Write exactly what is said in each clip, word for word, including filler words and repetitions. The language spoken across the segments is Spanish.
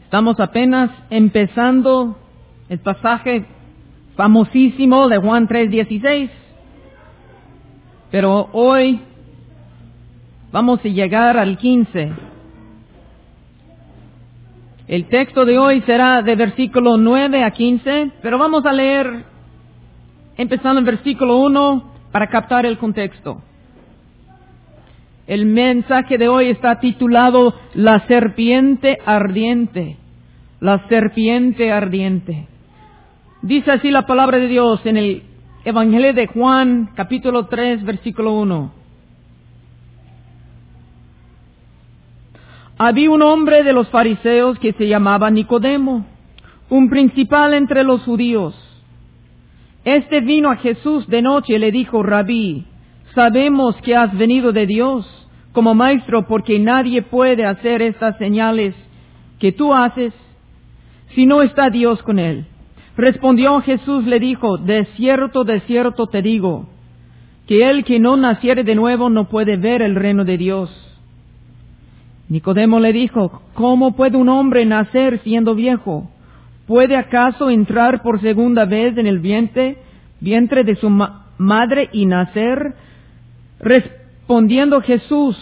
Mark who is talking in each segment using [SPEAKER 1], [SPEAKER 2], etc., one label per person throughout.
[SPEAKER 1] Estamos apenas empezando el pasaje famosísimo de Juan tres dieciséis. Pero hoy vamos a llegar al quince. El texto de hoy será de versículo nueve a quince, pero vamos a leer empezando en versículo uno para captar el contexto. El mensaje de hoy está titulado La serpiente ardiente. La serpiente ardiente. Dice así la palabra de Dios en el Evangelio de Juan, capítulo tres, versículo uno. Había un hombre de los fariseos que se llamaba Nicodemo, un principal entre los judíos. Este vino a Jesús de noche y le dijo: Rabí, sabemos que has venido de Dios como maestro, porque nadie puede hacer estas señales que tú haces si no está Dios con él. Respondió Jesús, le dijo: de cierto, de cierto te digo, que el que no naciere de nuevo no puede ver el reino de Dios. Nicodemo le dijo: ¿cómo puede un hombre nacer siendo viejo? ¿Puede acaso entrar por segunda vez en el vientre, vientre de su ma- madre y nacer? Respondiendo Jesús: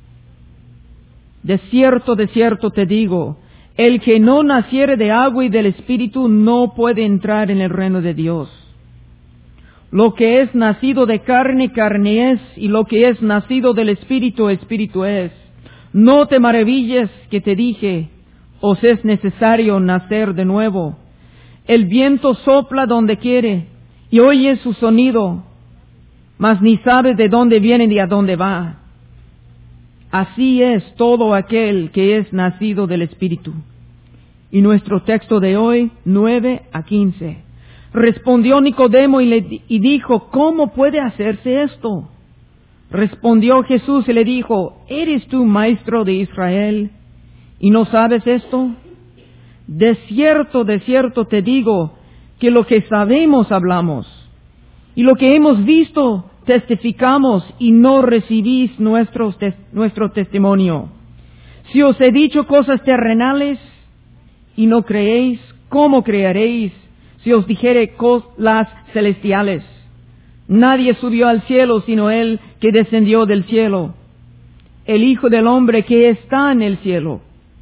[SPEAKER 1] de cierto, de cierto te digo, el que no naciere de agua y del Espíritu no puede entrar en el reino de Dios. Lo que es nacido de carne, carne es, y lo que es nacido del Espíritu, Espíritu es. No te maravilles que te dije, os es necesario nacer de nuevo. El viento sopla donde quiere, y oyes su sonido, mas ni sabes de dónde viene ni a dónde va. Así es todo aquel que es nacido del Espíritu. Y nuestro texto de hoy, nueve a quince. Respondió Nicodemo y, le, y dijo: ¿cómo puede hacerse esto? Respondió Jesús y le dijo: ¿eres tú maestro de Israel y no sabes esto? De cierto, de cierto te digo, que lo que sabemos hablamos, y lo que hemos visto testificamos, y no recibís nuestro, nuestro testimonio. Si os he dicho cosas terrenales y no creéis, ¿cómo creeréis si os dijere las celestiales? Nadie subió al cielo sino Él que descendió del cielo, el Hijo del Hombre que está en el cielo.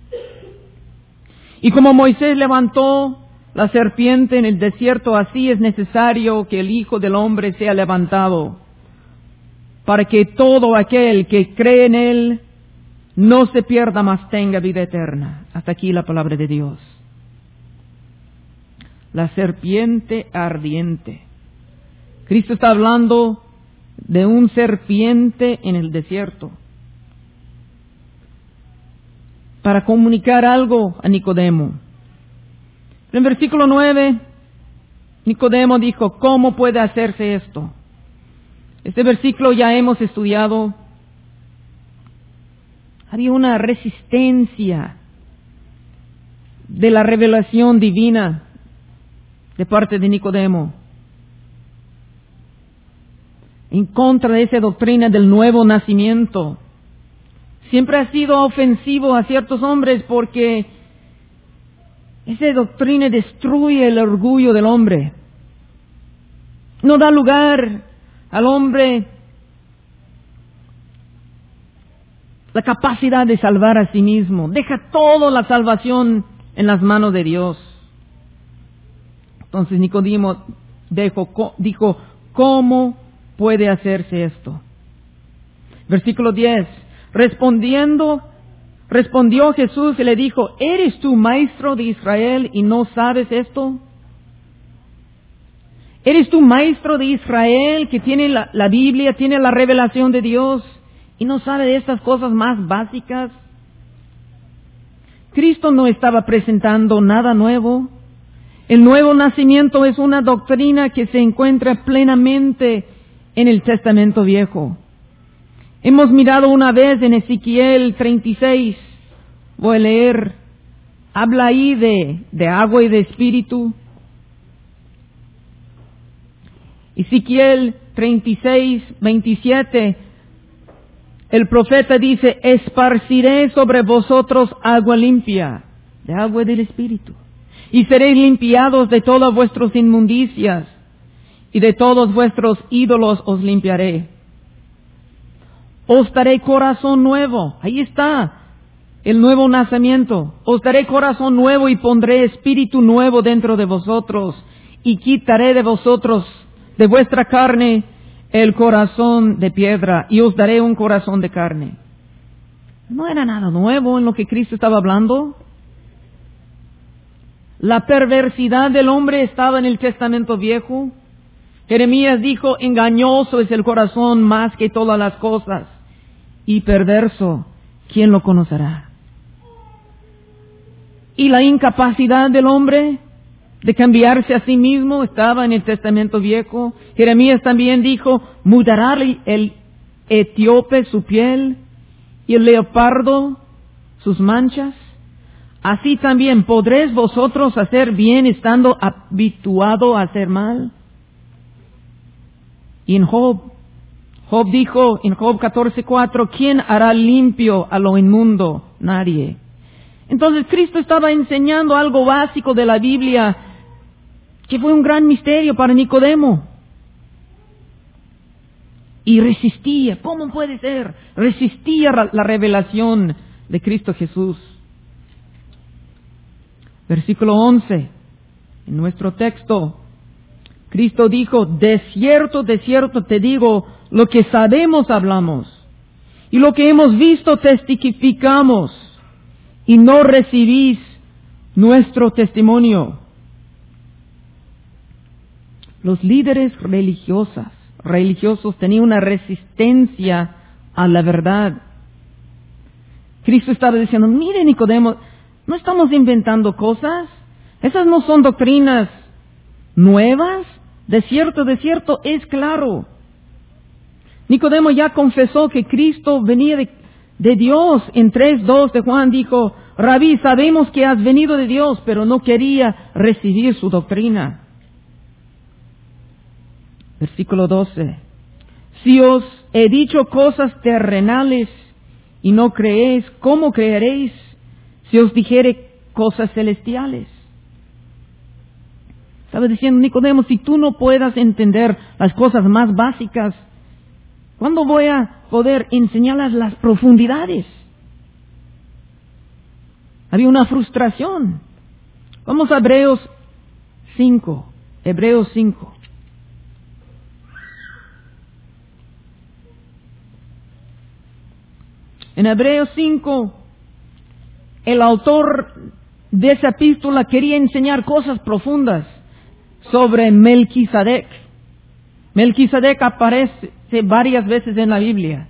[SPEAKER 1] Y como Moisés levantó la serpiente en el desierto, así es necesario que el Hijo del Hombre sea levantado, para que todo aquel que cree en Él no se pierda, mas tenga vida eterna. Hasta aquí la palabra de Dios. La serpiente ardiente. Cristo está hablando de un serpiente en el desierto para comunicar algo a Nicodemo. En el versículo nueve, Nicodemo dijo: ¿cómo puede hacerse esto? Este versículo ya hemos estudiado. Había una resistencia de la revelación divina de parte de Nicodemo en contra de esa doctrina del nuevo nacimiento. Siempre ha sido ofensivo a ciertos hombres porque esa doctrina destruye el orgullo del hombre. No da lugar al hombre la capacidad de salvar a sí mismo. Deja toda la salvación en las manos de Dios. Entonces Nicodemo dijo, dijo ¿cómo puede hacerse esto? Versículo diez. Respondiendo, respondió Jesús y le dijo: ¿eres tú maestro de Israel y no sabes esto? ¿Eres tú maestro de Israel que tiene la, la Biblia, tiene la revelación de Dios y no sabe de estas cosas más básicas? Cristo no estaba presentando nada nuevo. El nuevo nacimiento es una doctrina que se encuentra plenamente en el Testamento Viejo. Hemos mirado una vez en Ezequiel treinta y seis. Voy a leer. Habla ahí de, de agua y de espíritu. Ezequiel treinta y seis, veintisiete. El profeta dice: esparciré sobre vosotros agua limpia de agua del Espíritu. Y seréis limpiados de todas vuestras inmundicias, y de todos vuestros ídolos os limpiaré. Os daré corazón nuevo. Ahí está el nuevo nacimiento. Os daré corazón nuevo y pondré espíritu nuevo dentro de vosotros, y quitaré de vosotros, de vuestra carne, el corazón de piedra, y os daré un corazón de carne. ¿No era nada nuevo en lo que Cristo estaba hablando? La perversidad del hombre estaba en el Testamento Viejo. Jeremías dijo, engañoso es el corazón más que todas las cosas, y perverso, ¿quién lo conocerá? Y la incapacidad del hombre de cambiarse a sí mismo estaba en el Testamento Viejo. Jeremías también dijo, mudará el etíope su piel y el leopardo sus manchas. Así también podréis vosotros hacer bien estando habituado a hacer mal. Y en Job, Job dijo en Job catorce cuatro, ¿quién hará limpio a lo inmundo? Nadie. Entonces Cristo estaba enseñando algo básico de la Biblia que fue un gran misterio para Nicodemo. Y resistía. ¿Cómo puede ser? Resistía la revelación de Cristo Jesús. Versículo once, en nuestro texto, Cristo dijo, de cierto, de cierto te digo, lo que sabemos hablamos, y lo que hemos visto testificamos, y no recibís nuestro testimonio. Los líderes religiosas, religiosos tenían una resistencia a la verdad. Cristo estaba diciendo, mire Nicodemo, no estamos inventando cosas. Esas no son doctrinas nuevas. De cierto, de cierto, es claro. Nicodemo ya confesó que Cristo venía de, de Dios. En tres dos de Juan dijo, Rabí, sabemos que has venido de Dios, pero no quería recibir su doctrina. Versículo doce. Si os he dicho cosas terrenales y no creéis, ¿cómo creeréis si os dijere cosas celestiales? Estaba diciendo Nicodemo, si tú no puedas entender las cosas más básicas, ¿cuándo voy a poder enseñarlas las profundidades? Había una frustración. Vamos a Hebreos cinco. Hebreos cinco. En Hebreos cinco, el autor de esa epístola quería enseñar cosas profundas sobre Melquisedec. Melquisedec aparece varias veces en la Biblia.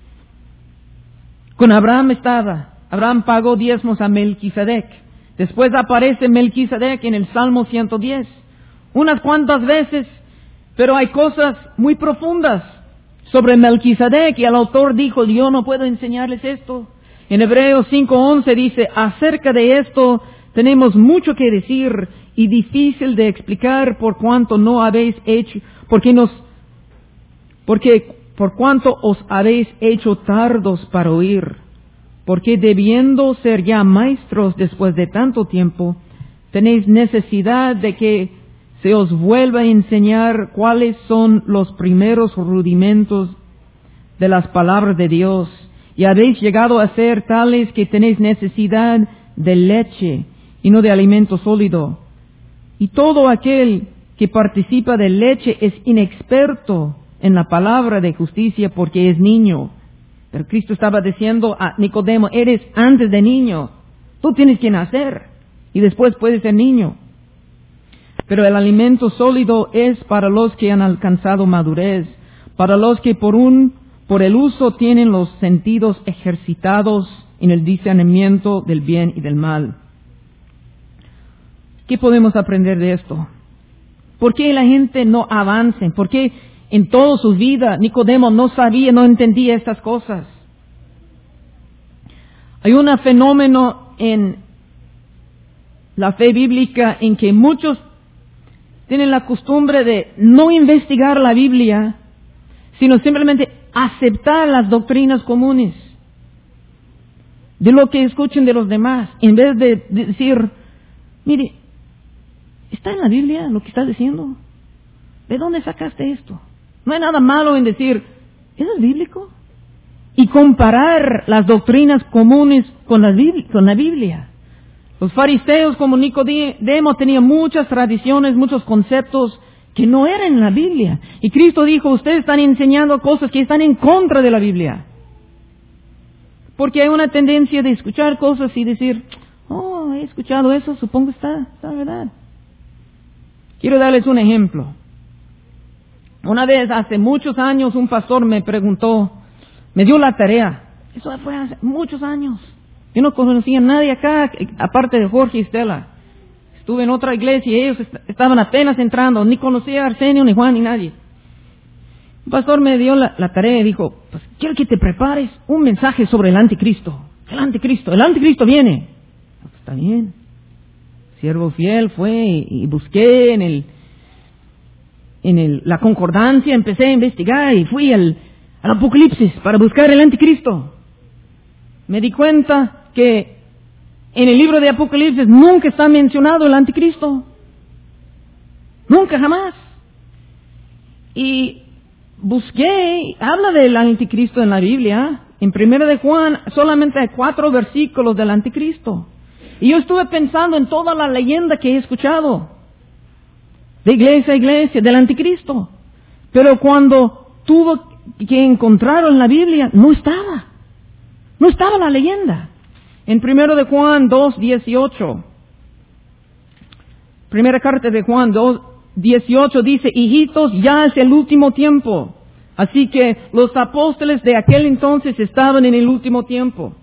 [SPEAKER 1] Con Abraham estaba. Abraham pagó diezmos a Melquisedec. Después aparece Melquisedec en el Salmo ciento diez. Unas cuantas veces, pero hay cosas muy profundas sobre Melquisedec, y el autor dijo, yo no puedo enseñarles esto. En Hebreos cinco once dice, acerca de esto tenemos mucho que decir y difícil de explicar por cuanto no habéis hecho, porque nos, porque por cuanto os habéis hecho tardos para oír, porque debiendo ser ya maestros después de tanto tiempo, tenéis necesidad de que se os vuelva a enseñar cuáles son los primeros rudimentos de las palabras de Dios, y habéis llegado a ser tales que tenéis necesidad de leche y no de alimento sólido. Y todo aquel que participa de leche es inexperto en la palabra de justicia porque es niño. Pero Cristo estaba diciendo a Nicodemo, eres antes de niño, tú tienes que nacer y después puedes ser niño. Pero el alimento sólido es para los que han alcanzado madurez, para los que por un, por el uso tienen los sentidos ejercitados en el discernimiento del bien y del mal. ¿Qué podemos aprender de esto? ¿Por qué la gente no avanza? ¿Por qué en toda su vida Nicodemo no sabía, no entendía estas cosas? Hay un fenómeno en la fe bíblica en que muchos tienen la costumbre de no investigar la Biblia, sino simplemente aceptar las doctrinas comunes. de lo que escuchen de los demás, en vez de decir, mire, ¿está en la Biblia lo que estás diciendo? ¿De dónde sacaste esto? No hay nada malo en decir, ¿eso es bíblico? Y comparar las doctrinas comunes con la Biblia. Con la Biblia. Los fariseos como Nicodemo tenían muchas tradiciones, muchos conceptos que no eran en la Biblia. Y Cristo dijo, ustedes están enseñando cosas que están en contra de la Biblia. Porque hay una tendencia de escuchar cosas y decir, oh, he escuchado eso, supongo que está, está verdad. Quiero darles un ejemplo. Una vez, hace muchos años, un pastor me preguntó, me dio la tarea. Eso fue hace muchos años. Yo no conocía a nadie acá, aparte de Jorge y Estela. Estuve en otra iglesia y ellos est- estaban apenas entrando. Ni conocía a Arsenio, ni Juan, ni nadie. Un pastor me dio la, la tarea y dijo, pues quiero que te prepares un mensaje sobre el anticristo. El anticristo, el anticristo viene. Pues, está bien. Siervo fiel fue y, y busqué en el, en el, la concordancia, empecé a investigar y fui al, al Apocalipsis para buscar el anticristo. Me di cuenta que en el libro de Apocalipsis nunca está mencionado el anticristo. Nunca, jamás. Y busqué, habla del anticristo en la Biblia. En Primera de Juan solamente hay cuatro versículos del anticristo. Y yo estuve pensando en toda la leyenda que he escuchado. De iglesia a iglesia, del anticristo. Pero cuando tuvo que encontrarlo en la Biblia, no estaba. No estaba la leyenda. En Primera de Juan dos, dieciocho. Primera carta de Juan dos, dieciocho dice, hijitos, ya es el último tiempo. Así que los apóstoles de aquel entonces estaban en el último tiempo.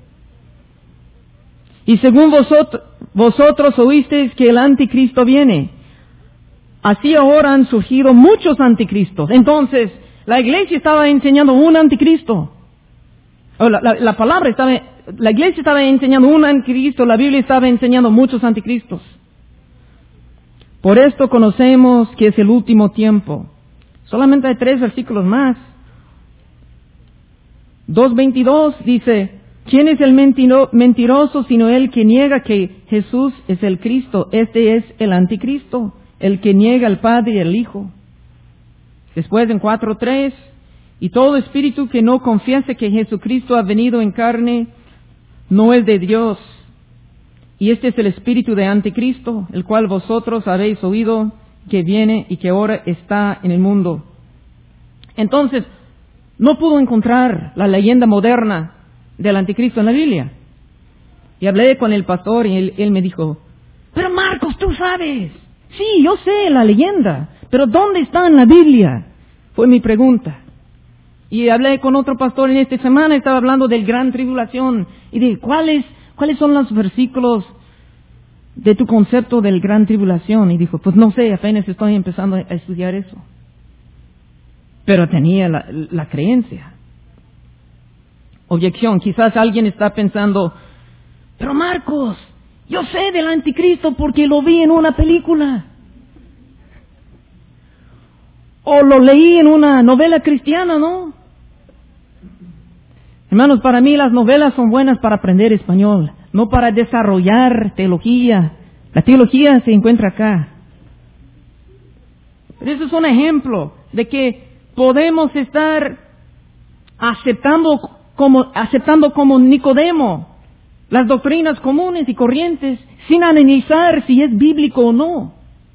[SPEAKER 1] Y según vosotros, vosotros oísteis que el anticristo viene. Así ahora han surgido muchos anticristos. Entonces, la iglesia estaba enseñando un anticristo. O la, la, la palabra estaba, la iglesia estaba enseñando un anticristo, la Biblia estaba enseñando muchos anticristos. Por esto conocemos que es el último tiempo. Solamente hay tres versículos más. dos veintidós dice, ¿quién es el mentiro, mentiroso sino el que niega que Jesús es el Cristo? Este es el anticristo, el que niega al Padre y al Hijo. Después en cuatro tres, y todo espíritu que no confiese que Jesucristo ha venido en carne no es de Dios. Y este es el espíritu de anticristo, el cual vosotros habéis oído que viene y que ahora está en el mundo. Entonces, no pudo encontrar la leyenda moderna del anticristo en la Biblia. Y hablé con el pastor y él, él me dijo, pero Marcos, tú sabes. Sí, yo sé la leyenda, pero ¿dónde está en la Biblia? Fue mi pregunta. Y hablé con otro pastor en esta semana, estaba hablando del gran tribulación. Y dije, ¿cuáles, cuáles son los versículos de tu concepto del gran tribulación? Y dijo, pues no sé, apenas estoy empezando a estudiar eso. Pero tenía la, la creencia. Objeción, quizás alguien está pensando, pero Marcos, yo sé del anticristo porque lo vi en una película. O lo leí en una novela cristiana, ¿no? Hermanos, para mí las novelas son buenas para aprender español, no para desarrollar teología. La teología se encuentra acá. Pero eso es un ejemplo de que podemos estar aceptando como, aceptando como Nicodemo las doctrinas comunes y corrientes sin analizar si es bíblico o no.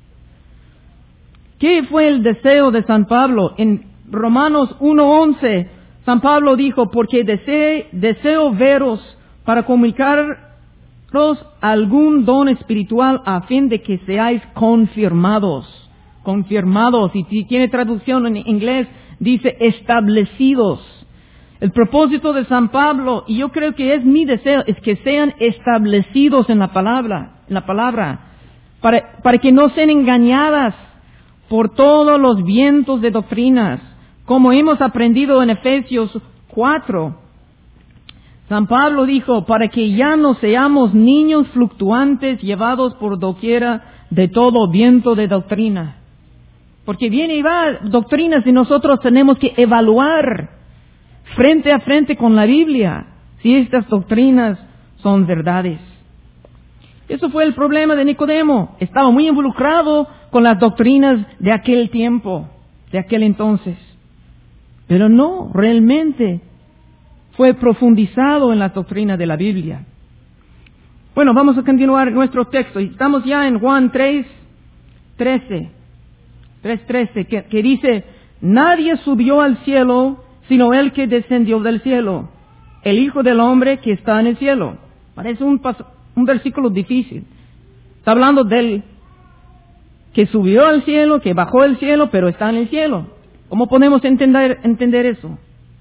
[SPEAKER 1] ¿Qué fue el deseo de San Pablo? En Romanos uno once, San Pablo dijo, porque deseo, deseo veros para comunicaros algún don espiritual a fin de que seáis confirmados. Confirmados. Y si tiene traducción en inglés, dice establecidos. El propósito de San Pablo, y yo creo que es mi deseo, es que sean establecidos en la palabra, en la palabra, para, para que no sean engañadas por todos los vientos de doctrinas, como hemos aprendido en Efesios cuatro. San Pablo dijo, para que ya no seamos niños fluctuantes llevados por doquiera de todo viento de doctrina. Porque viene y va doctrinas y nosotros tenemos que evaluar frente a frente con la Biblia si estas doctrinas son verdades. Eso fue el problema de Nicodemo. Estaba muy involucrado con las doctrinas de aquel tiempo, de aquel entonces. Pero no, realmente fue profundizado en las doctrinas de la Biblia. Bueno, vamos a continuar nuestro texto. Estamos ya en Juan tres, trece. tres, trece, que, que dice, nadie subió al cielo sino el que descendió del cielo, el Hijo del Hombre que está en el cielo. Parece un, un versículo difícil. Está hablando del que subió al cielo, que bajó del cielo, pero está en el cielo. ¿Cómo podemos entender, entender eso?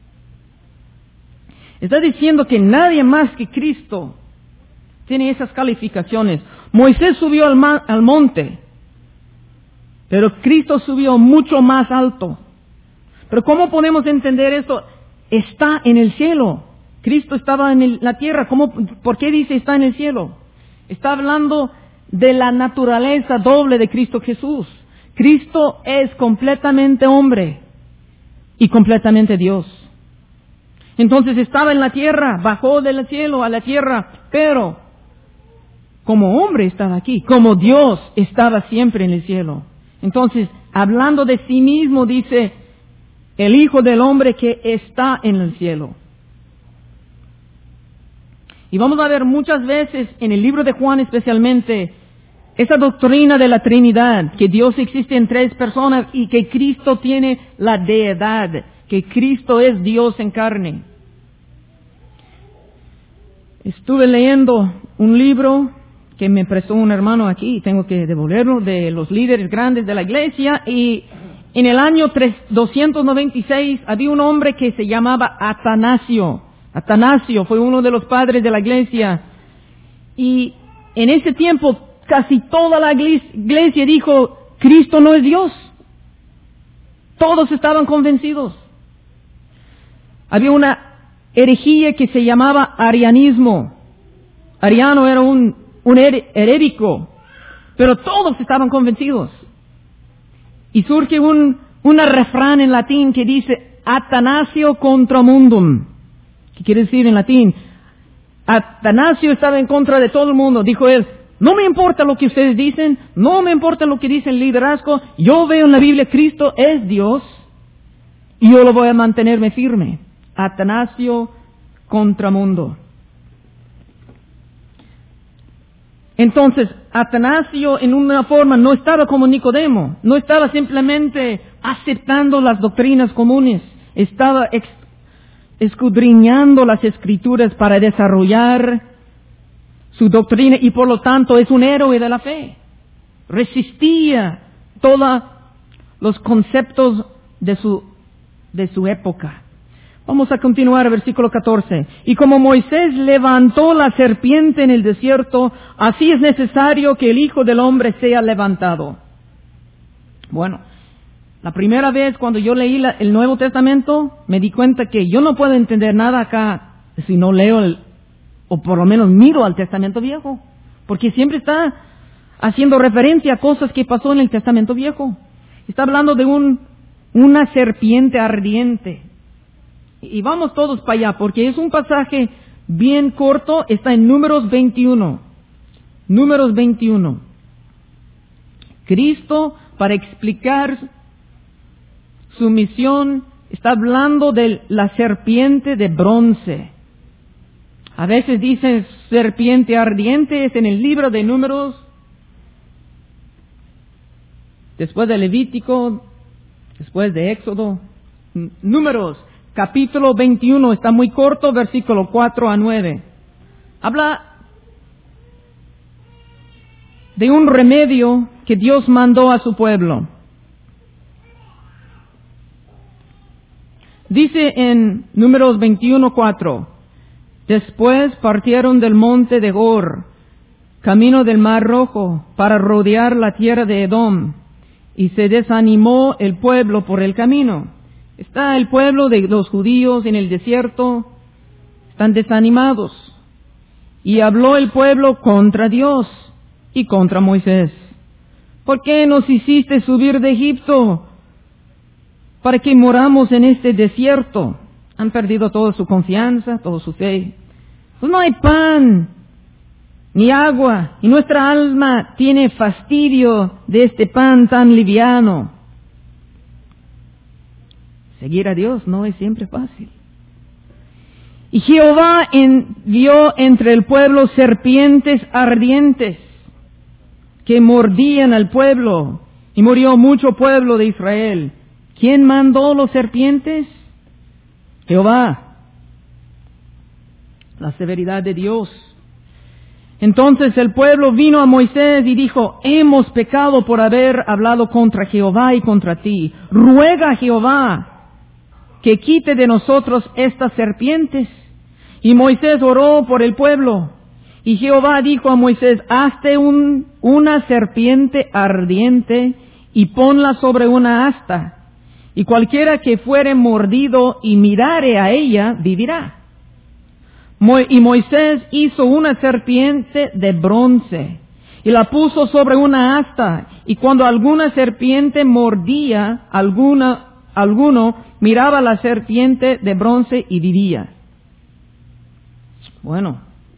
[SPEAKER 1] Está diciendo que nadie más que Cristo tiene esas calificaciones. Moisés subió al, ma- al monte, pero Cristo subió mucho más alto. Pero ¿cómo podemos entender esto? Está en el cielo. Cristo estaba en el, la tierra. ¿Cómo, ¿Por qué dice está en el cielo? Está hablando de la naturaleza doble de Cristo Jesús. Cristo es completamente hombre y completamente Dios. Entonces estaba en la tierra, bajó del cielo a la tierra, pero como hombre estaba aquí, como Dios estaba siempre en el cielo. Entonces, hablando de sí mismo, dice, el Hijo del Hombre que está en el cielo. Y vamos a ver muchas veces en el libro de Juan especialmente, esa doctrina de la Trinidad, que Dios existe en tres personas y que Cristo tiene la deidad, que Cristo es Dios en carne. Estuve leyendo un libro que me prestó un hermano aquí, y tengo que devolverlo, de los líderes grandes de la iglesia, y en el año doscientos noventa y seis había un hombre que se llamaba Atanasio. Atanasio fue uno de los padres de la iglesia, y en ese tiempo casi toda la iglesia dijo, Cristo no es Dios. Todos estaban convencidos. Había una herejía que se llamaba arianismo. Ariano era un, un her- herético, pero todos estaban convencidos. Y surge un, un refrán en latín que dice, Atanasio contra mundum. ¿Qué quiere decir en latín? Atanasio estaba en contra de todo el mundo. Dijo él, no me importa lo que ustedes dicen, no me importa lo que dice el liderazgo, yo veo en la Biblia Cristo es Dios y yo lo voy a mantenerme firme. Atanasio contra mundo. Entonces, Atanasio en una forma no estaba como Nicodemo, no estaba simplemente aceptando las doctrinas comunes, estaba ex- escudriñando las escrituras para desarrollar su doctrina y por lo tanto es un héroe de la fe. Resistía todos los conceptos de su, de su época. Vamos a continuar, versículo catorce. Y como Moisés levantó la serpiente en el desierto, así es necesario que el Hijo del Hombre sea levantado. Bueno, la primera vez cuando yo leí la, el Nuevo Testamento, me di cuenta que yo no puedo entender nada acá si no leo el, o por lo menos miro al Testamento Viejo, porque siempre está haciendo referencia a cosas que pasó en el Testamento Viejo. Está hablando de un, una serpiente ardiente. Y vamos todos para allá, porque es un pasaje bien corto, está en Números veintiuno. Números veintiuno. Cristo, para explicar su misión, está hablando de la serpiente de bronce. A veces dicen serpiente ardiente, es en el libro de Números, después de Levítico, después de Éxodo. Números, capítulo veintiuno, está muy corto, versículo cuatro a nueve. Habla de un remedio que Dios mandó a su pueblo. Dice en Números veintiuno, cuatro, después partieron del monte de Hor, camino del Mar Rojo, para rodear la tierra de Edom, y se desanimó el pueblo por el camino. Está el pueblo de los judíos en el desierto, están desanimados. Y habló el pueblo contra Dios y contra Moisés. ¿Por qué nos hiciste subir de Egipto para que moramos en este desierto? Han perdido toda su confianza, toda su fe. Pues no hay pan ni agua, y nuestra alma tiene fastidio de este pan tan liviano. Seguir a Dios no es siempre fácil. Y Jehová envió entre el pueblo serpientes ardientes que mordían al pueblo, y murió mucho pueblo de Israel. ¿Quién mandó los serpientes? Jehová. La severidad de Dios. Entonces el pueblo vino a Moisés y dijo: hemos pecado por haber hablado contra Jehová y contra ti. Ruega a Jehová que quite de nosotros estas serpientes. Y Moisés oró por el pueblo. Y Jehová dijo a Moisés: hazte un, una serpiente ardiente y ponla sobre una asta. Y cualquiera que fuere mordido y mirare a ella, vivirá. Y Moisés hizo una serpiente de bronce y la puso sobre una asta. Y cuando alguna serpiente mordía alguna, alguno, miraba la serpiente de bronce y vivía. Bueno,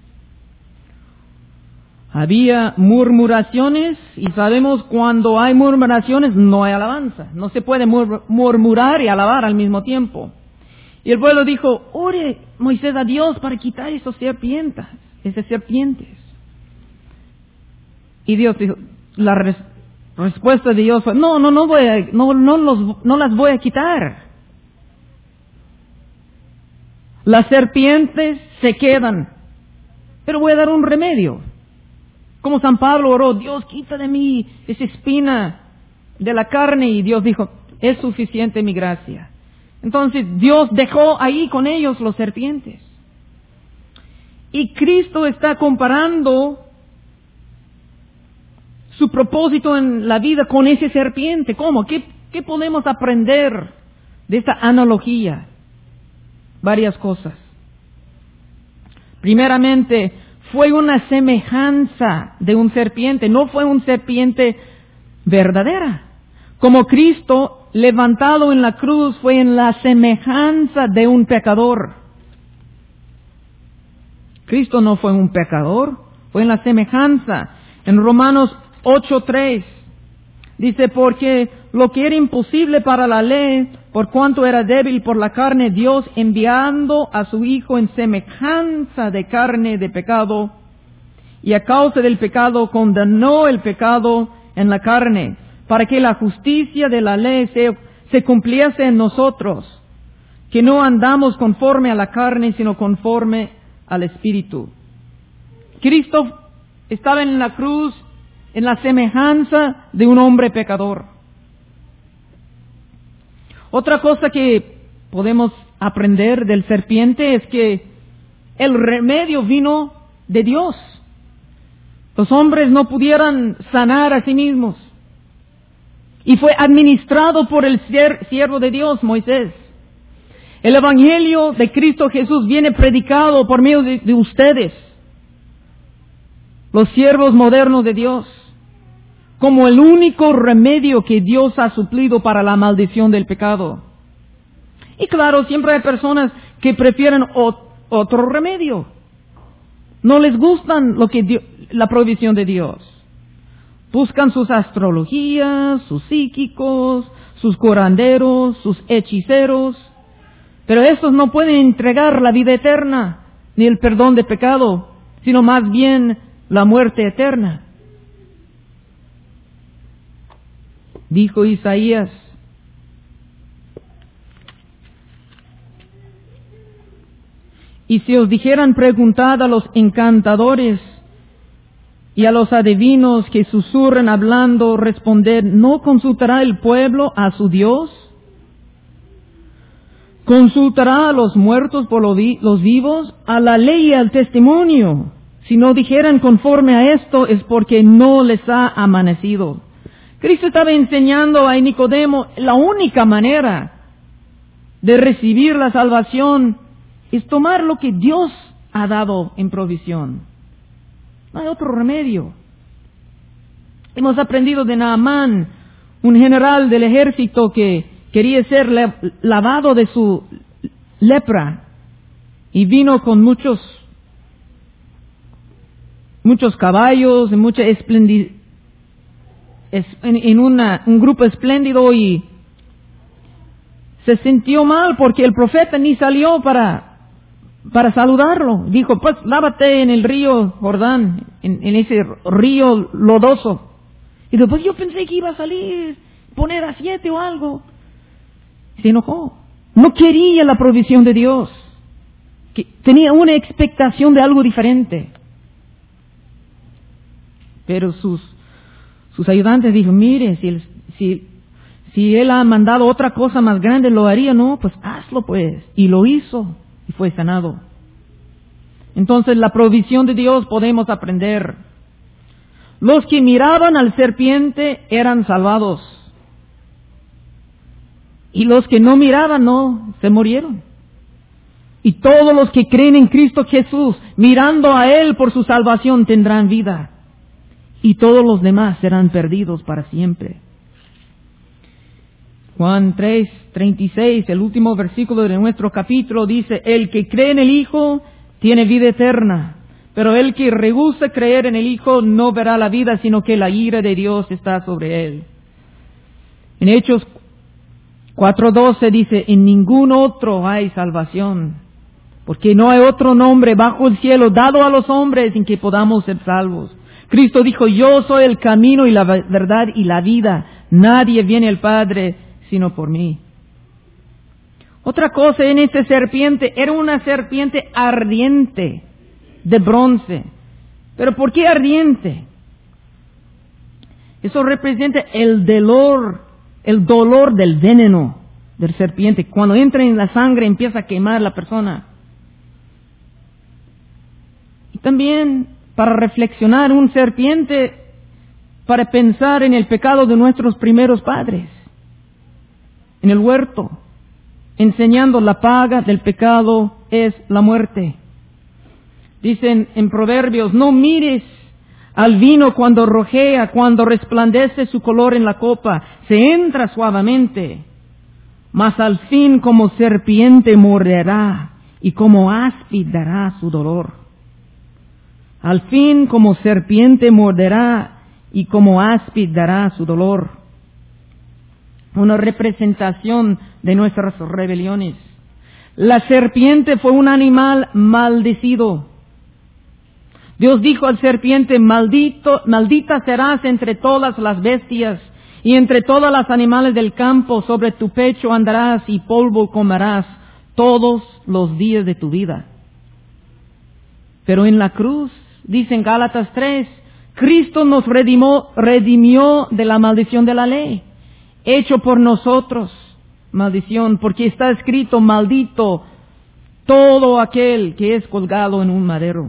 [SPEAKER 1] había murmuraciones, y sabemos cuando hay murmuraciones no hay alabanza. No se puede mur- murmurar y alabar al mismo tiempo. Y el pueblo dijo: ore Moisés a Dios para quitar esas serpientes, esas serpientes. Y Dios dijo, la res, respuesta de Dios fue: no, no, no voy a, no, no los, no las voy a quitar. Las serpientes se quedan, pero voy a dar un remedio. Como San Pablo oró: Dios, quita de mí esa espina de la carne, y Dios dijo: es suficiente mi gracia. Entonces Dios dejó ahí con ellos los serpientes. Y Cristo está comparando su propósito en la vida con ese serpiente. ¿Cómo? ¿Qué, qué podemos aprender de esta analogía? Varias cosas. Primeramente, fue una semejanza de un serpiente, no fue un serpiente verdadera. Como Cristo, levantado en la cruz, fue en la semejanza de un pecador. Cristo no fue un pecador, fue en la semejanza. En Romanos ocho tres dice: porque lo que era imposible para la ley, por cuanto era débil por la carne, Dios, enviando a su Hijo en semejanza de carne de pecado, y a causa del pecado condenó el pecado en la carne, para que la justicia de la ley se, se cumpliese en nosotros, que no andamos conforme a la carne, sino conforme al Espíritu. Cristo estaba en la cruz en la semejanza de un hombre pecador. Otra cosa que podemos aprender del serpiente es que el remedio vino de Dios. Los hombres no pudieran sanar a sí mismos. Y fue administrado por el siervo de Dios, Moisés. El Evangelio de Cristo Jesús viene predicado por medio de, de ustedes, los siervos modernos de Dios, como el único remedio que Dios ha suplido para la maldición del pecado. Y claro, siempre hay personas que prefieren ot- otro remedio. No les gustan lo que Dios, la provisión de Dios. Buscan sus astrologías, sus psíquicos, sus curanderos, sus hechiceros. Pero estos no pueden entregar la vida eterna, ni el perdón de pecado, sino más bien la muerte eterna. Dijo Isaías: y si os dijeran, preguntad a los encantadores y a los adivinos que susurran hablando, responded, ¿no consultará el pueblo a su Dios? ¿Consultará a los muertos por los vivos? A la ley y al testimonio. Si no dijeran conforme a esto, es porque no les ha amanecido. Cristo estaba enseñando a Nicodemo la única manera de recibir la salvación es tomar lo que Dios ha dado en provisión. No hay otro remedio. Hemos aprendido de Naamán, un general del ejército que quería ser lavado de su lepra y vino con muchos muchos caballos, en mucha esplendid, en, en una, un grupo espléndido, y se sintió mal porque el profeta ni salió para, para saludarlo. Dijo, pues lávate en el río Jordán, en, en ese río lodoso. Y después yo pensé que iba a salir, poner a siete o algo. Se enojó. No quería la provisión de Dios. Que tenía una expectación de algo diferente. Pero sus, sus ayudantes dijeron, mire, si, el, si, si Él ha mandado otra cosa más grande, ¿lo haría? No, pues hazlo pues. Y lo hizo y fue sanado. Entonces la provisión de Dios podemos aprender. Los que miraban al serpiente eran salvados. Y los que no miraban, no, se murieron. Y todos los que creen en Cristo Jesús, mirando a Él por su salvación, tendrán vida. Y todos los demás serán perdidos para siempre. Juan tres, treinta y seis, el último versículo de nuestro capítulo, dice, el que cree en el Hijo tiene vida eterna, pero el que rehúsa creer en el Hijo no verá la vida, sino que la ira de Dios está sobre él. En Hechos cuatro doce dice, en ningún otro hay salvación, porque no hay otro nombre bajo el cielo dado a los hombres en que podamos ser salvos. Cristo dijo, yo soy el camino y la verdad y la vida. Nadie viene al Padre sino por mí. Otra cosa en esta serpiente, era una serpiente ardiente, de bronce. ¿Pero por qué ardiente? Eso representa el dolor, el dolor del veneno del serpiente. Cuando entra en la sangre empieza a quemar la persona. Y también para reflexionar, un serpiente para pensar en el pecado de nuestros primeros padres, en el huerto, enseñando la paga del pecado es la muerte. Dicen en Proverbios, no mires al vino cuando rojea, cuando resplandece su color en la copa, se entra suavemente, mas al fin como serpiente morderá y como áspid dará su dolor. Al fin como serpiente morderá y como áspid dará su dolor. Una representación de nuestras rebeliones. La serpiente fue un animal maldecido. Dios dijo al serpiente, maldito, maldita serás entre todas las bestias y entre todas las animales del campo, sobre tu pecho andarás y polvo comerás todos los días de tu vida. Pero en la cruz, dice en Gálatas tres, Cristo nos redimió, redimió de la maldición de la ley, hecho por nosotros maldición, porque está escrito, maldito todo aquel que es colgado en un madero.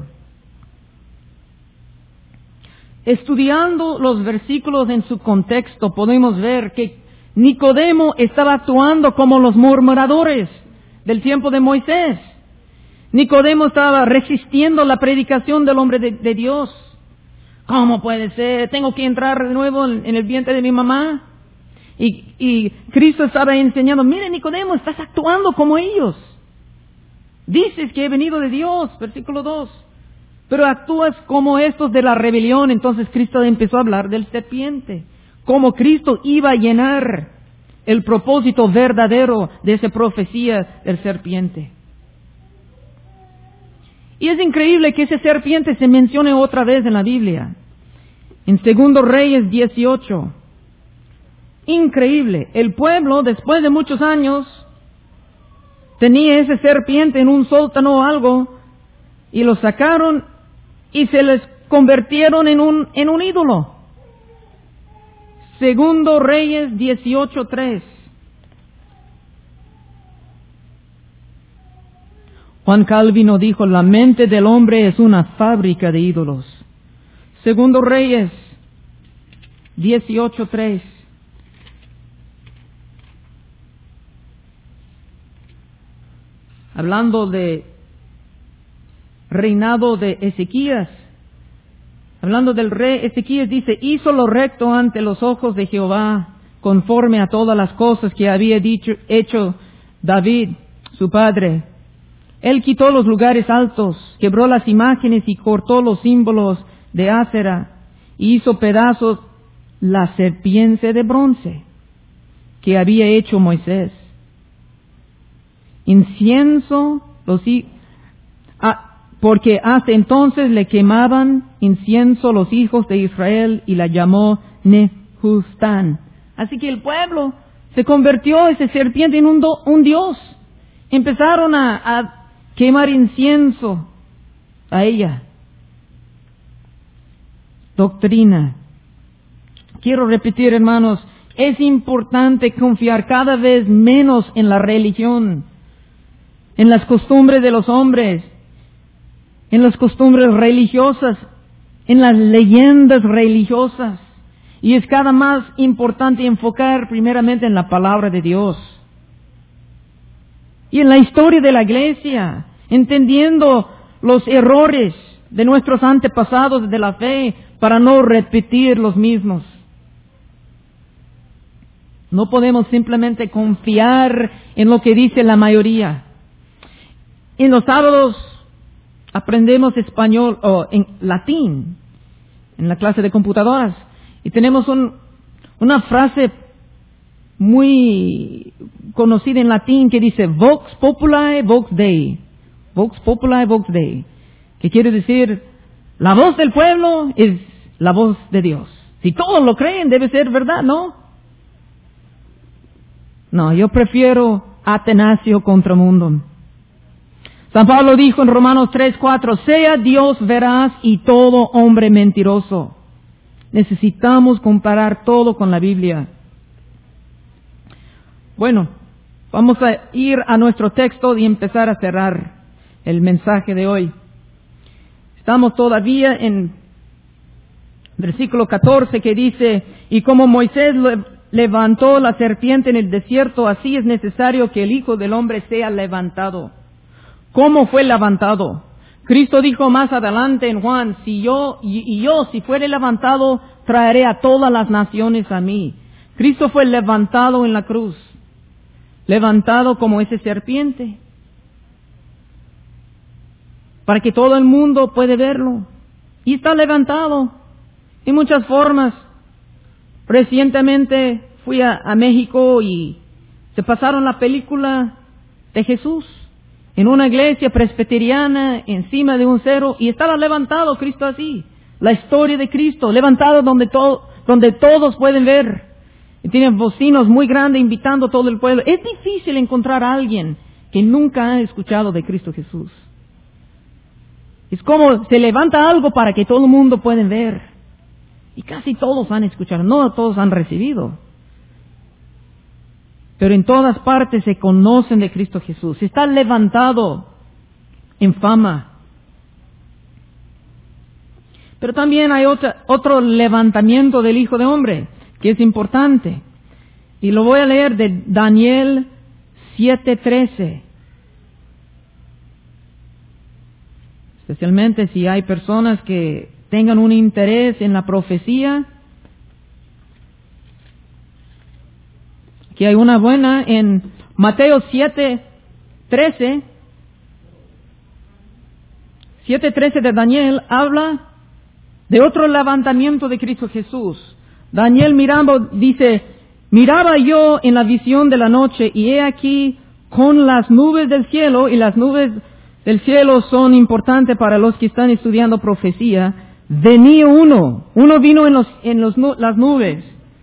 [SPEAKER 1] Estudiando los versículos en su contexto, podemos ver que Nicodemo estaba actuando como los murmuradores del tiempo de Moisés. Nicodemo estaba resistiendo la predicación del hombre de, de Dios. ¿Cómo puede ser? ¿Tengo que entrar de nuevo en, en el vientre de mi mamá? Y, y Cristo estaba enseñando, mire Nicodemo, estás actuando como ellos. Dices que he venido de Dios, versículo dos. Pero actúas como estos de la rebelión. Entonces Cristo empezó a hablar del serpiente. Cómo Cristo iba a llenar el propósito verdadero de esa profecía del serpiente. Y es increíble que ese serpiente se mencione otra vez en la Biblia. En Segundo Reyes dieciocho. Increíble. El pueblo, después de muchos años, tenía ese serpiente en un sótano o algo, y lo sacaron y se les convirtieron en un, en un ídolo. Segundo Reyes dieciocho tres. Juan Calvino dijo, la mente del hombre es una fábrica de ídolos. Segundo Reyes dieciocho tres. Hablando de reinado de Ezequías, hablando del rey Ezequías, dice, hizo lo recto ante los ojos de Jehová, conforme a todas las cosas que había dicho, hecho David, su padre. Él quitó los lugares altos, quebró las imágenes y cortó los símbolos de Acera y hizo pedazos la serpiente de bronce que había hecho Moisés. Incienso, los, ah, porque hasta entonces le quemaban incienso los hijos de Israel y la llamó Nehustán. Así que el pueblo se convirtió esa serpiente en un, do, un dios. Empezaron a, a quemar incienso a ella. Doctrina. Quiero repetir, hermanos, es importante confiar cada vez menos en la religión, en las costumbres de los hombres, en las costumbres religiosas, en las leyendas religiosas. Y es cada más importante enfocar primeramente en la palabra de Dios. Y en la historia de la iglesia, entendiendo los errores de nuestros antepasados de la fe para no repetir los mismos. No podemos simplemente confiar en lo que dice la mayoría. En los sábados aprendemos español o en latín, en la clase de computadoras. Y tenemos un, una frase muy conocida en latín que dice Vox Populi, Vox Dei. Vox Populi, Vox Dei. Que quiere decir, la voz del pueblo es la voz de Dios. Si todos lo creen, debe ser verdad, ¿no? No, yo prefiero Atenasio contra mundo. San Pablo dijo en Romanos tres, cuatro, sea Dios veraz y todo hombre mentiroso. Necesitamos comparar todo con la Biblia. Bueno, vamos a ir a nuestro texto y empezar a cerrar el mensaje de hoy. Estamos todavía en versículo catorce que dice, y como Moisés levantó la serpiente en el desierto, así es necesario que el Hijo del Hombre sea levantado. ¿Cómo fue levantado? Cristo dijo más adelante en Juan, si yo, y, y yo, si fuere levantado, traeré a todas las naciones a mí. Cristo fue levantado en la cruz, levantado como esa serpiente, para que todo el mundo puede verlo. Y está levantado en muchas formas. Recientemente fui a, a México y se pasaron la película de Jesús en una iglesia presbiteriana encima de un cerro y estaba levantado Cristo así. La historia de Cristo, levantado donde, to, donde todos pueden ver. Y tiene bocinos muy grandes invitando a todo el pueblo. Es difícil encontrar a alguien que nunca ha escuchado de Cristo Jesús. Es como se levanta algo para que todo el mundo pueda ver. Y casi todos han escuchado, no todos han recibido. Pero en todas partes se conocen de Cristo Jesús. Está levantado en fama. Pero también hay otra, otro levantamiento del Hijo de Hombre, que es importante. Y lo voy a leer de Daniel siete trece. Especialmente si hay personas que tengan un interés en la profecía. Que hay una buena en Mateo siete trece. siete trece de Daniel habla de otro levantamiento de Cristo Jesús. Daniel mirando dice, miraba yo en la visión de la noche y he aquí con las nubes del cielo, y las nubes del cielo son importantes para los que están estudiando profecía, venía uno, uno vino en, los, en los, las nubes.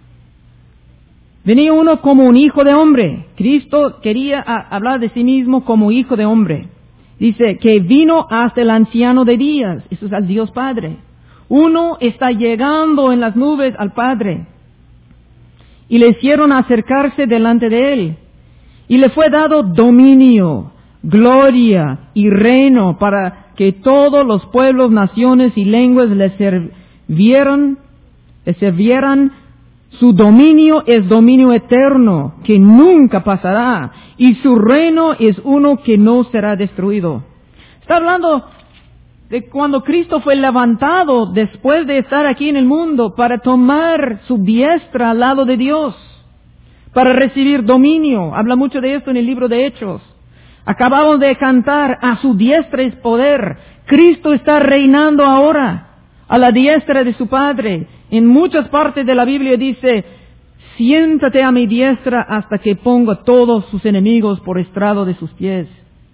[SPEAKER 1] Venía uno como un hijo de hombre. Cristo quería a, hablar de sí mismo como hijo de hombre. Dice que vino hasta el anciano de días. Eso es al Dios Padre. Uno está llegando en las nubes al Padre. Y le hicieron acercarse delante de él. Y le fue dado dominio, gloria y reino para que todos los pueblos, naciones y lenguas le sirvieran, le sirvieran. Su dominio es dominio eterno, que nunca pasará, y su reino es uno que no será destruido. Está hablando de cuando Cristo fue levantado después de estar aquí en el mundo para tomar su diestra al lado de Dios, para recibir dominio. Habla mucho de esto en el libro de Hechos. Acabamos de cantar, a su diestra es poder. Cristo está reinando ahora. a la diestra de su Padre. En muchas partes de la Biblia dice, siéntate a mi diestra hasta que ponga todos sus enemigos por estrado de sus pies.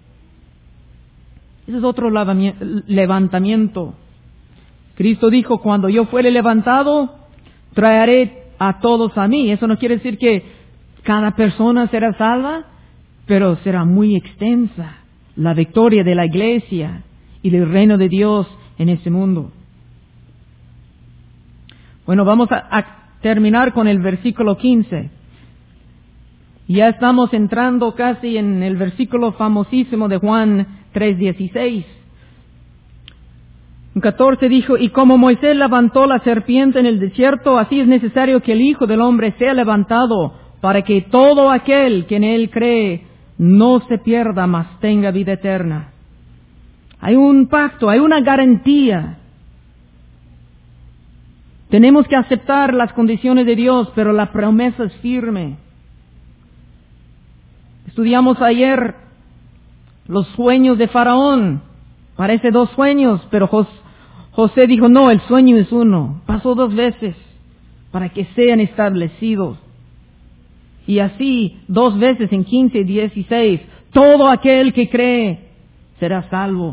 [SPEAKER 1] Ese es otro levantamiento. Cristo dijo, cuando yo fuere levantado, traeré a todos a mí. Eso no quiere decir que cada persona será salva, pero será muy extensa la victoria de la iglesia y del reino de Dios en este mundo. Bueno, vamos a, a terminar con el versículo quince. Ya estamos entrando casi en el versículo famosísimo de Juan tres dieciséis. En catorce dijo, y como Moisés levantó la serpiente en el desierto, así es necesario que el Hijo del Hombre sea levantado, para que todo aquel que en él cree no se pierda, mas tenga vida eterna. Hay un pacto, hay una garantía. Tenemos que aceptar las condiciones de Dios, pero la promesa es firme. Estudiamos ayer los sueños de Faraón. Parece dos sueños, pero José dijo, no, el sueño es uno. Pasó dos veces para que sean establecidos. Y así, dos veces en quince y dieciséis, todo aquel que cree será salvo.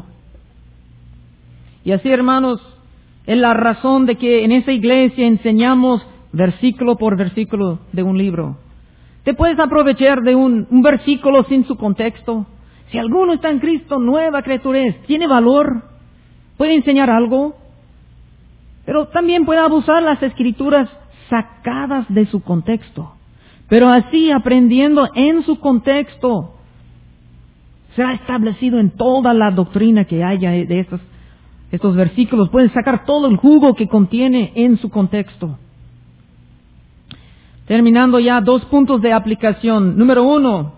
[SPEAKER 1] Y así, hermanos, es la razón de que en esa iglesia enseñamos versículo por versículo de un libro. Te puedes aprovechar de un, un versículo sin su contexto. Si alguno está en Cristo, nueva criatura es. Tiene valor, puede enseñar algo, pero también puede abusar las escrituras sacadas de su contexto. Pero así, aprendiendo en su contexto, será establecido en toda la doctrina que haya de estos, estos versículos. Pueden sacar todo el jugo que contiene en su contexto. Terminando ya, dos puntos de aplicación. Número uno,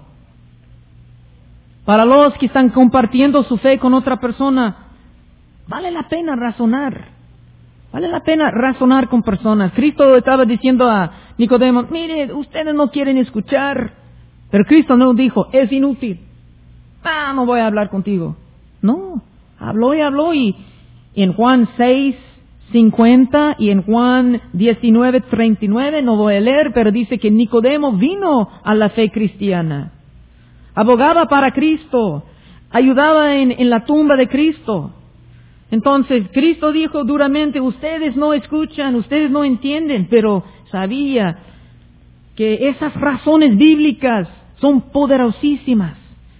[SPEAKER 1] para los que están compartiendo su fe con otra persona, vale la pena razonar. Vale la pena razonar con personas. Cristo estaba diciendo a Nicodemo, mire, ustedes no quieren escuchar. Pero Cristo no dijo, es inútil. Ah, no voy a hablar contigo. No, habló y habló. Y en Juan seis, cincuenta y en Juan diecinueve, treinta y nueve, no voy a leer, pero dice que Nicodemo vino a la fe cristiana. Abogaba para Cristo. Ayudaba en, en la tumba de Cristo. Entonces, Cristo dijo duramente, ustedes no escuchan, ustedes no entienden, pero sabía que esas razones bíblicas son poderosísimas.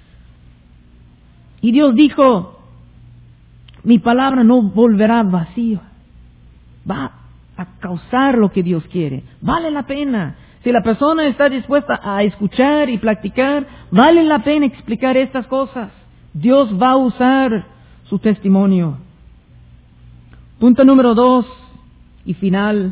[SPEAKER 1] Y Dios dijo, mi palabra no volverá vacía, va a causar lo que Dios quiere. Vale la pena. Si la persona está dispuesta a escuchar y practicar, vale la pena explicar estas cosas. Dios va a usar su testimonio. Punto número dos y final.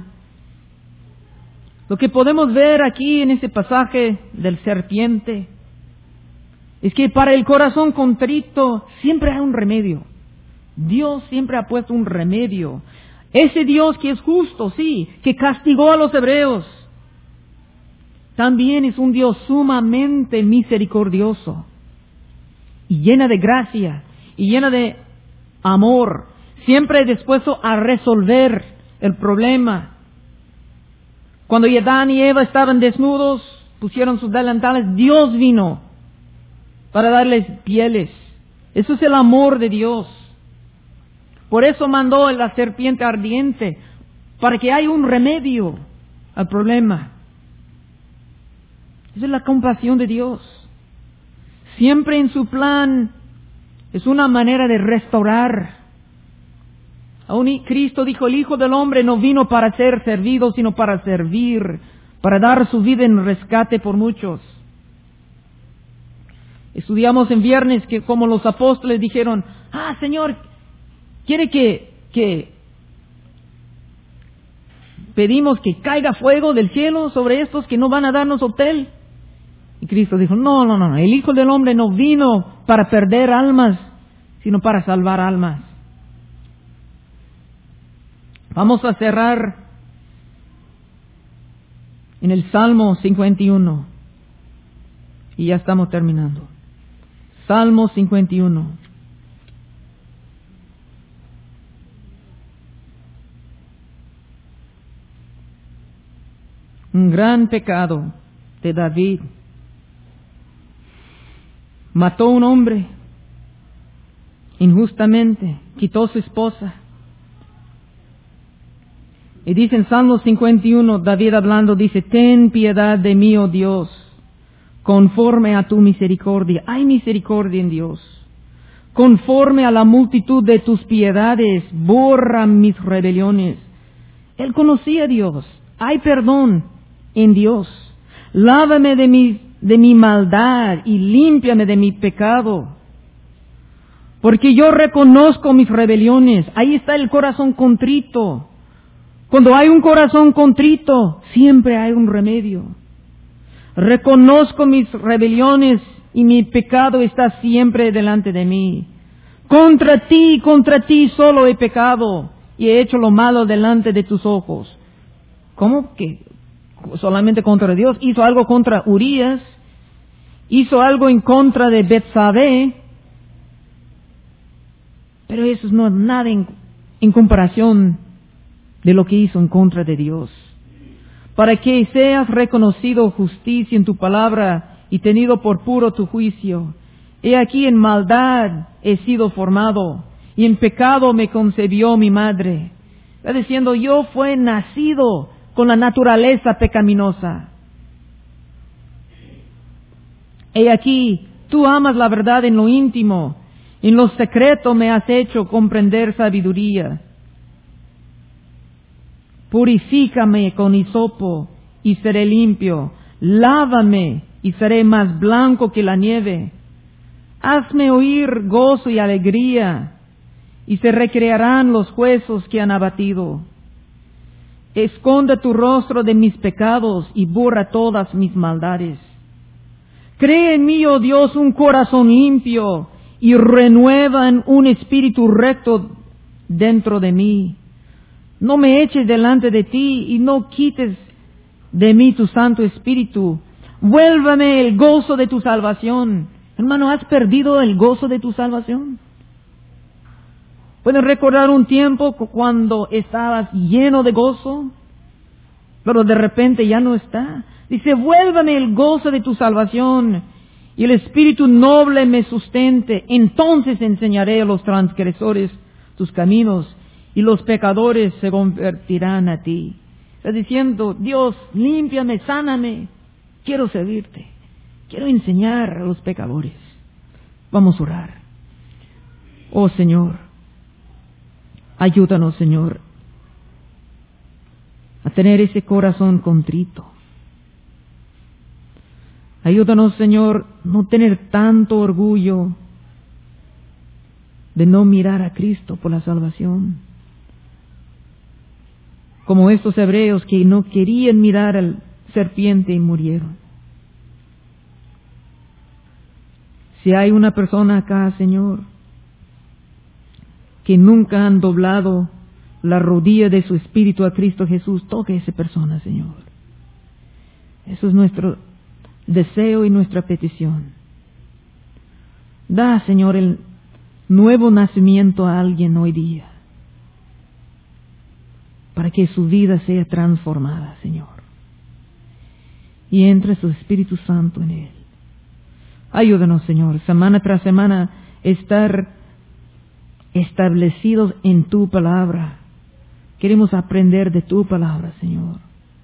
[SPEAKER 1] Lo que podemos ver aquí en ese pasaje del serpiente es que para el corazón contrito siempre hay un remedio. Dios siempre ha puesto un remedio. Ese Dios que es justo, sí, que castigó a los hebreos, también es un Dios sumamente misericordioso y llena de gracia y llena de amor. Siempre dispuesto a resolver el problema. Cuando Adán y Eva estaban desnudos, pusieron sus delantales, Dios vino para darles pieles. Eso es el amor de Dios. Por eso mandó la serpiente ardiente, para que haya un remedio al problema. Esa es la compasión de Dios. Siempre en su plan es una manera de restaurar. Aún Cristo dijo, el Hijo del Hombre no vino para ser servido, sino para servir, para dar su vida en rescate por muchos. Estudiamos en viernes que como los apóstoles dijeron, ah, Señor, ¿quiere que, que pedimos que caiga fuego del cielo sobre estos que no van a darnos hotel? Y Cristo dijo, no, no, no, el Hijo del Hombre no vino para perder almas, sino para salvar almas. Vamos a cerrar en el Salmo cincuenta y uno. Y ya estamos terminando. Salmo cincuenta y uno. un gran pecado de David. Mató a un hombre injustamente, quitó su esposa. Y dice en Salmo cincuenta y uno, David hablando, dice, ten piedad de mí, oh Dios, conforme a tu misericordia. Hay misericordia en Dios. Conforme a la multitud de tus piedades, borra mis rebeliones. Él conocía a Dios. Hay perdón en Dios. Lávame de mi, de mi maldad y límpiame de mi pecado. Porque yo reconozco mis rebeliones. Ahí está el corazón contrito. Cuando hay un corazón contrito, siempre hay un remedio. Reconozco mis rebeliones y mi pecado está siempre delante de mí. Contra ti, contra ti solo he pecado y he hecho lo malo delante de tus ojos. ¿Cómo que solamente contra Dios? Hizo algo contra Urías, hizo algo en contra de Betsabé, pero eso no es nada en, en comparación de lo que hizo en contra de Dios. Para que seas reconocido justicia en tu palabra y tenido por puro tu juicio. He aquí en maldad he sido formado y en pecado me concebió mi madre. Está diciendo, yo fui nacido con la naturaleza pecaminosa. He aquí, tú amas la verdad en lo íntimo, en lo secreto me has hecho comprender sabiduría. Purifícame con hisopo y seré limpio. Lávame y seré más blanco que la nieve. Hazme oír gozo y alegría, y se recrearán los huesos que han abatido. Esconde tu rostro de mis pecados y borra todas mis maldades. Crea en mí, oh Dios, un corazón limpio y renueva un espíritu recto dentro de mí. No me eches delante de ti y no quites de mí tu Santo Espíritu. Vuélvame el gozo de tu salvación. Hermano, ¿has perdido el gozo de tu salvación? ¿Puedes recordar un tiempo cuando estabas lleno de gozo, pero de repente ya no está? Dice, vuélvame el gozo de tu salvación y el espíritu noble me sustente. Entonces enseñaré a los transgresores tus caminos y los pecadores se convertirán a ti. Está diciendo, Dios, límpiame, sáname. Quiero servirte. Quiero enseñar a los pecadores. Vamos a orar. Oh Señor, ayúdanos, Señor, a tener ese corazón contrito. Ayúdanos, Señor, no tener tanto orgullo de no mirar a Cristo por la salvación. Como estos hebreos que no querían mirar al serpiente y murieron. Si hay una persona acá, Señor, que nunca han doblado la rodilla de su espíritu a Cristo Jesús, toque a esa persona, Señor. Eso es nuestro deseo y nuestra petición. Da, Señor, el nuevo nacimiento a alguien hoy día, para que su vida sea transformada, Señor, y entre su Espíritu Santo en él. Ayúdanos, Señor, semana tras semana estar establecidos en tu palabra. Queremos aprender de tu palabra, Señor,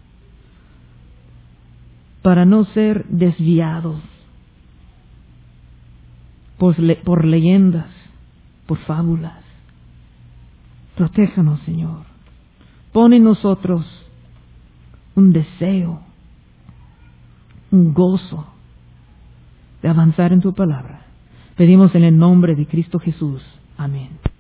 [SPEAKER 1] para no ser desviados por, le, por leyendas, por fábulas. Protéjanos, Señor. Pon en nosotros un deseo, un gozo de avanzar en tu palabra. Pedimos en el nombre de Cristo Jesús. Amén.